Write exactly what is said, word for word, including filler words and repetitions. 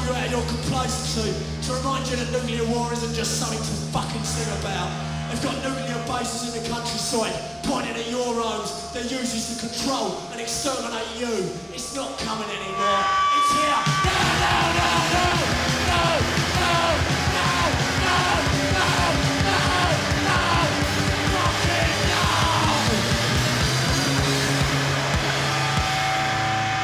you out of your complacency, to remind you that nuclear war isn't just something to fucking sing about. They've got nuclear bases in the countryside, pointing at your homes. They're used to control and exterminate you. It's not coming anymore. It's here. No, no, no, no.